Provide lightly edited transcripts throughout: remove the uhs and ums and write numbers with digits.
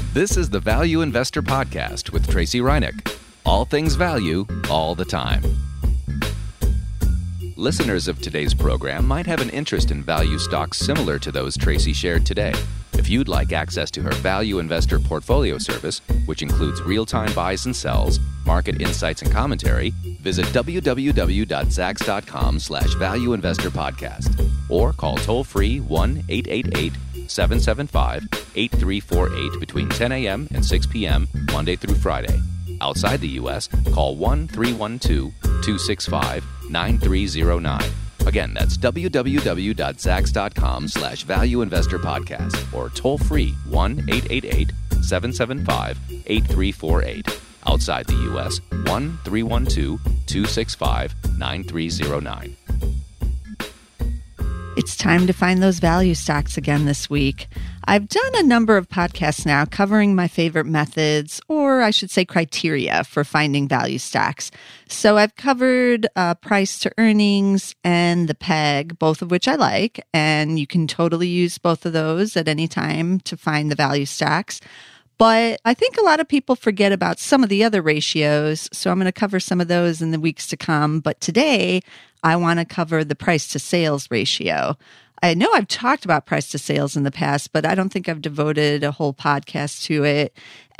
This is the Value Investor Podcast with Tracy Reinick. All things value, all the time. Listeners of today's program might have an interest in value stocks similar to those Tracy shared today. If you'd like access to her Value Investor Portfolio service, which includes real-time buys and sells, market insights and commentary, visit www.zacks.com/Value Investor Podcast or call toll-free 1-888-775-8348 between 10 a.m. and 6 p.m. Monday through Friday. Outside the U.S., call 1-312-265-9309. Again, that's www.zacks.com/Value Investor Podcast or toll free 1-888-775-8348. Outside the U.S., 1-312-265-9309. It's time to find those value stocks again this week. I've done a number of podcasts now covering my favorite methods, or I should say criteria, for finding value stocks. So I've covered price to earnings and the PEG, both of which I like, and you can totally use both of those at any time to find the value stocks. But I think a lot of people forget about some of the other ratios, so I'm going to cover some of those in the weeks to come. But today, I want to cover the price to sales ratio. I know I've talked about price to sales in the past, but I don't think I've devoted a whole podcast to it.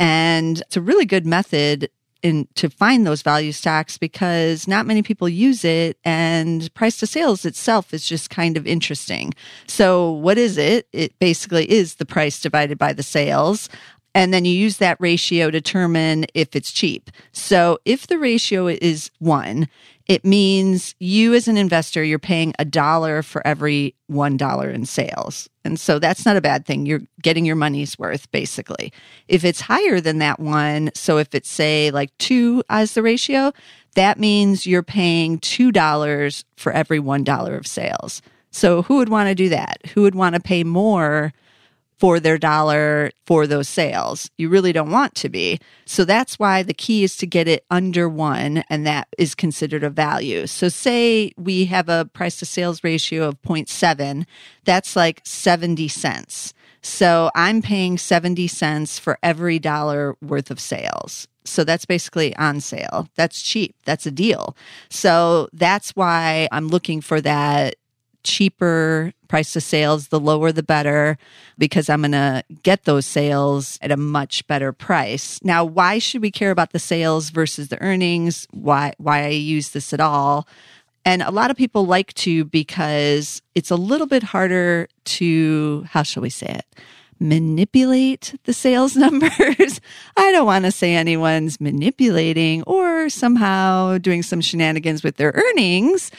And it's a really good method to find those value stocks because not many people use it, and price to sales itself is just kind of interesting. So what is it? It basically is the price divided by the sales. And then you use that ratio to determine if it's cheap. So if the ratio is 1, it means you as an investor, you're paying $1 for every $1 in sales. And so that's not a bad thing. You're getting your money's worth, basically. If it's higher than that 1, so if it's, say, like 2 as the ratio, that means you're paying $2 for every $1 of sales. So who would want to do that? Who would want to pay more for their dollar for those sales? You really don't want to be. So that's why the key is to get it under 1, and that is considered a value. So say we have a price to sales ratio of 0.7, that's like 70 cents. So I'm paying 70 cents for every dollar worth of sales. So that's basically on sale. That's cheap. That's a deal. So that's why I'm looking for that cheaper price to sales, the lower the better, because I'm going to get those sales at a much better price. Now, why should we care about the sales versus the earnings? Why I use this at all? And a lot of people like to because it's a little bit harder to, how shall we say it, manipulate the sales numbers. I don't want to say anyone's manipulating or somehow doing some shenanigans with their earnings,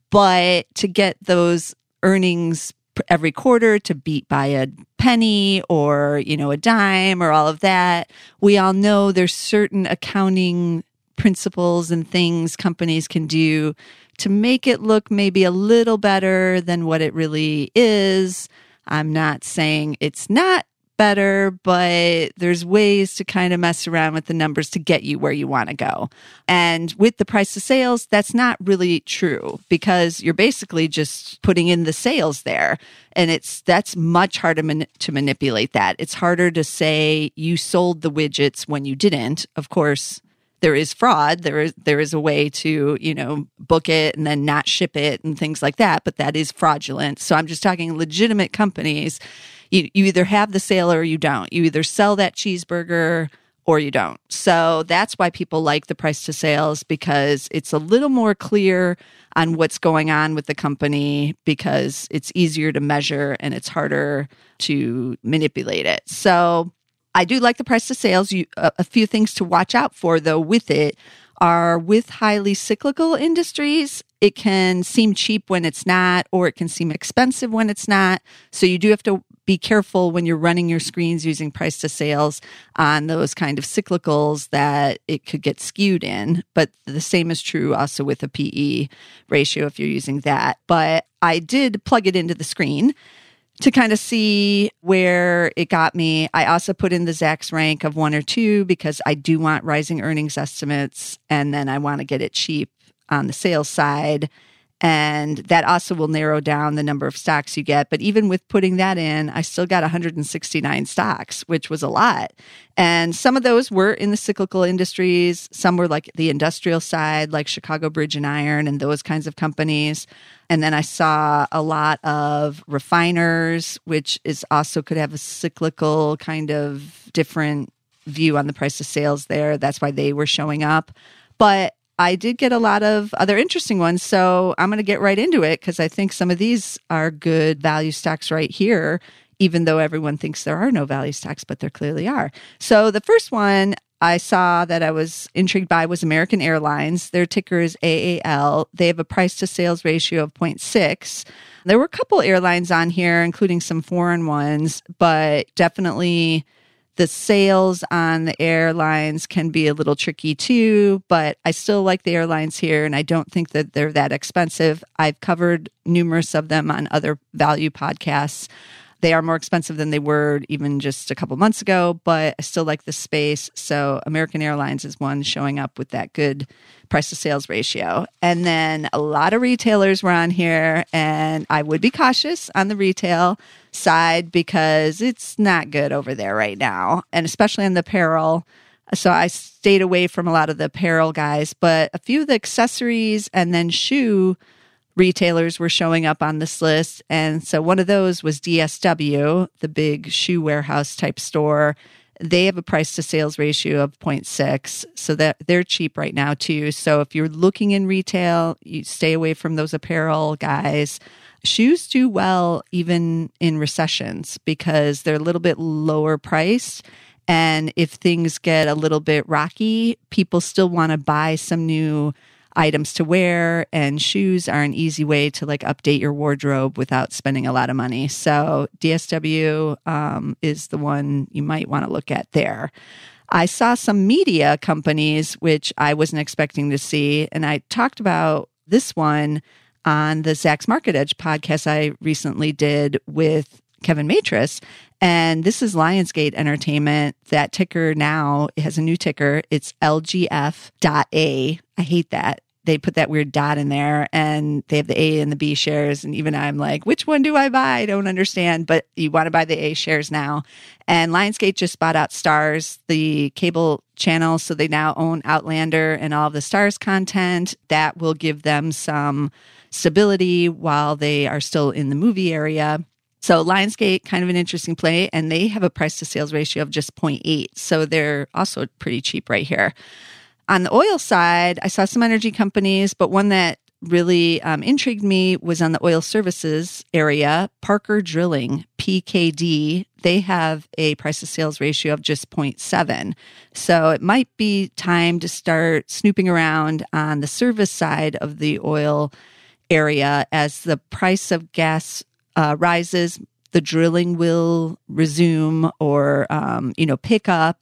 but to get those earnings every quarter to beat by a penny or, a dime or all of that, we all know there's certain accounting principles and things companies can do to make it look maybe a little better than what it really is. I'm not saying it's not better, but there's ways to kind of mess around with the numbers to get you where you want to go. And with the price of sales, that's not really true because you're basically just putting in the sales there. And that's much harder to manipulate that. It's harder to say you sold the widgets when you didn't. Of course, there is fraud. There is a way to, book it and then not ship it and things like that, but that is fraudulent. So I'm just talking legitimate companies. You either have the sale or you don't. You either sell that cheeseburger or you don't. So that's why people like the price to sales, because it's a little more clear on what's going on with the company because it's easier to measure and it's harder to manipulate it. So I do like the price to sales. A few things to watch out for, though, with it are with highly cyclical industries. It can seem cheap when it's not, or it can seem expensive when it's not. So you do have to be careful when you're running your screens using price to sales on those kind of cyclicals that it could get skewed in. But the same is true also with a PE ratio if you're using that. But I did plug it into the screen to kind of see where it got me. I also put in the Zacks rank of 1 or 2 because I do want rising earnings estimates, and then I want to get it cheap on the sales side. And that also will narrow down the number of stocks you get. But even with putting that in, I still got 169 stocks, which was a lot. And some of those were in the cyclical industries. Some were like the industrial side, like Chicago Bridge and Iron and those kinds of companies. And then I saw a lot of refiners, which is also could have a cyclical kind of different view on the price of sales there. That's why they were showing up. But I did get a lot of other interesting ones, so I'm going to get right into it because I think some of these are good value stocks right here, even though everyone thinks there are no value stocks, but there clearly are. So the first one I saw that I was intrigued by was American Airlines. Their ticker is AAL. They have a price to sales ratio of 0.6. There were a couple airlines on here, including some foreign ones, but definitely the sales on the airlines can be a little tricky too, but I still like the airlines here, and I don't think that they're that expensive. I've covered numerous of them on other value podcasts. They are more expensive than they were even just a couple months ago, but I still like the space. So American Airlines is one showing up with that good price to sales ratio. And then a lot of retailers were on here, and I would be cautious on the retail side because it's not good over there right now, and especially on the apparel. So I stayed away from a lot of the apparel guys, but a few of the accessories and then shoe retailers were showing up on this list. And so one of those was DSW, the big shoe warehouse type store. They have a price to sales ratio of 0.6. So that they're cheap right now too. So if you're looking in retail, you stay away from those apparel guys. Shoes do well even in recessions because they're a little bit lower priced. And if things get a little bit rocky, people still want to buy some new items to wear, and shoes are an easy way to like update your wardrobe without spending a lot of money. So DSW is the one you might want to look at there. I saw some media companies, which I wasn't expecting to see. And I talked about this one on the Zacks Market Edge podcast I recently did with Kevin Matris. And this is Lionsgate Entertainment. That ticker now has a new ticker. It's LGF.A. I hate that. They put that weird dot in there, and they have the A and the B shares. And even I'm like, which one do I buy? I don't understand. But you want to buy the A shares now. And Lionsgate just bought out Starz, the cable channel. So they now own Outlander and all of the Starz content. That will give them some stability while they are still in the movie area. So Lionsgate, kind of an interesting play, and they have a price to sales ratio of just 0.8. So they're also pretty cheap right here. On the oil side, I saw some energy companies, but one that really intrigued me was on the oil services area. Parker Drilling, PKD, they have a price to sales ratio of just 0.7. So it might be time to start snooping around on the service side of the oil area as the price of gas rises. The drilling will resume or, pick up.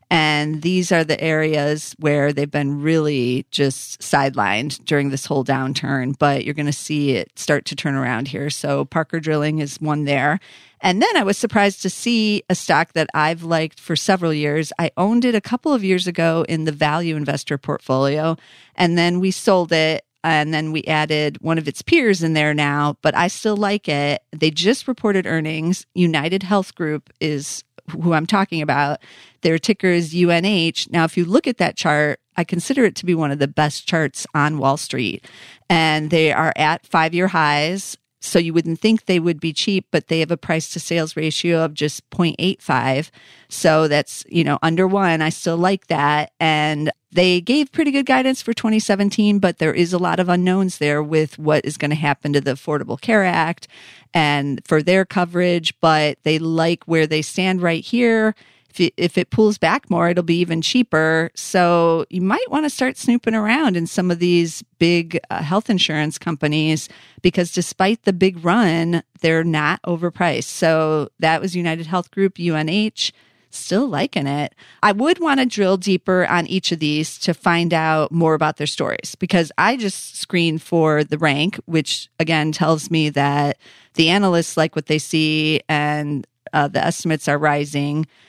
And these are the areas where they've been really just sidelined during this whole downturn, but you're going to see it start to turn around here. So Parker Drilling is one there. And then I was surprised to see a stock that I've liked for several years. I owned it a couple of years ago in the value investor portfolio, and then we sold it. And then we added one of its peers in there now, but I still like it. They just reported earnings. United Health Group is who I'm talking about. Their ticker is UNH. Now, if you look at that chart, I consider it to be one of the best charts on Wall Street. And they are at 5-year highs. So you wouldn't think they would be cheap, but they have a price to sales ratio of just 0.85. So that's, under 1. I still like that. And they gave pretty good guidance for 2017, but there is a lot of unknowns there with what is going to happen to the Affordable Care Act and for their coverage, but they like where they stand right here. If it pulls back more, it'll be even cheaper. So you might want to start snooping around in some of these big health insurance companies because despite the big run, they're not overpriced. So that was United Health Group, UNH. Still liking it. I would want to drill deeper on each of these to find out more about their stories because I just screened for the rank, which again tells me that the analysts like what they see and the estimates are rising.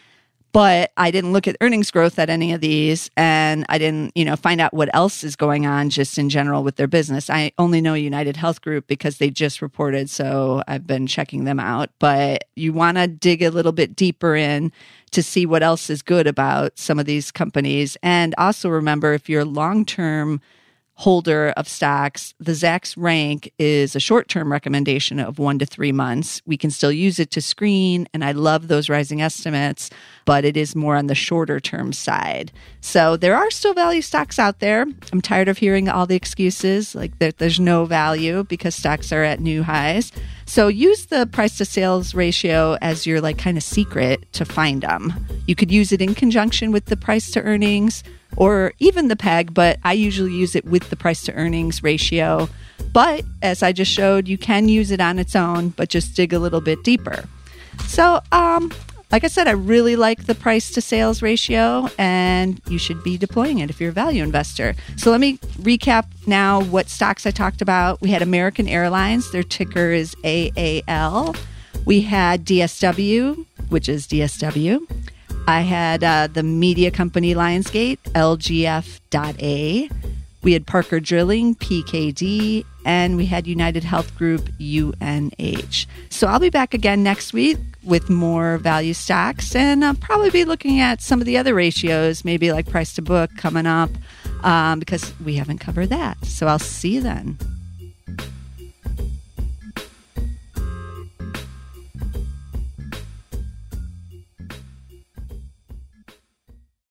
But I didn't look at earnings growth at any of these, and I didn't, find out what else is going on just in general with their business. I only know United Health Group because they just reported, so I've been checking them out. But you want to dig a little bit deeper in to see what else is good about some of these companies. And also remember, if you're long-term holder of stocks, the Zacks rank is a short-term recommendation of 1 to 3 months. We can still use it to screen, and I love those rising estimates, but it is more on the shorter-term side. So there are still value stocks out there. I'm tired of hearing all the excuses, like there's no value because stocks are at new highs. So use the price to sales ratio as your kind of secret to find them. You could use it in conjunction with the price to earnings or even the PEG, but I usually use it with the price to earnings ratio. But as I just showed, you can use it on its own, but just dig a little bit deeper. So, like I said, I really like the price to sales ratio, and you should be deploying it if you're a value investor. So let me recap now what stocks I talked about. We had American Airlines. Their ticker is AAL. We had DSW, which is DSW. I had the media company Lionsgate, LGF.A. We had Parker Drilling, PKD, and we had United Health Group, UNH. So I'll be back again next week with more value stocks, and I'll probably be looking at some of the other ratios, maybe like price to book coming up, because we haven't covered that. So I'll see you then.